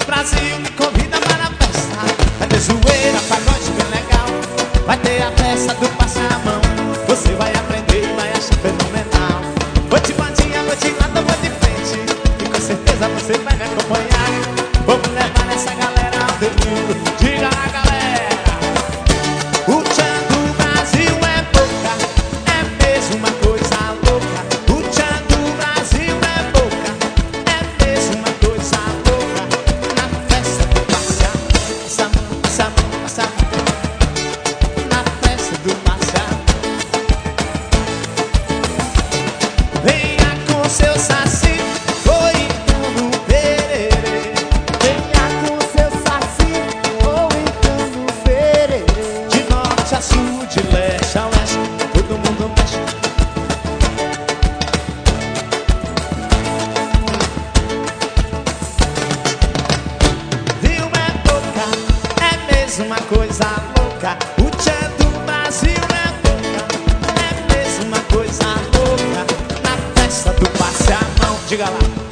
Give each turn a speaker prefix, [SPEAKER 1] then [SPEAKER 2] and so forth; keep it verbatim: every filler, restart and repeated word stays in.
[SPEAKER 1] Brasil me convida para a festa. Vai ter zoeira, pagode bem legal. Vai ter a festa do passe a mão. Você vai aprender e vai achar fenomenal. Vou te bandinha, vou te lado, vou de frente. E com certeza você vai me acompanhar. Vamos levar essa galera ao delírio. Diga lá, galera. O tchan do Brasil é boca, é mesmo uma coisa louca. O tchan do Brasil é boca, é mesmo uma coisa louca. Na festa do passe a mão, passa a mão, passa a mão, passa a mão. Na festa do passe a mão. Venha com seu saci, ou então no pererê.
[SPEAKER 2] Venha com seu saci, ou então no fererê.
[SPEAKER 1] De norte a sul, de leste a oeste, todo mundo mexe. Rio é boca, é mesmo uma coisa louca. O tchan do Brasil é boca, é mesmo uma coisa louca. Na festa do passe a mão, diga lá.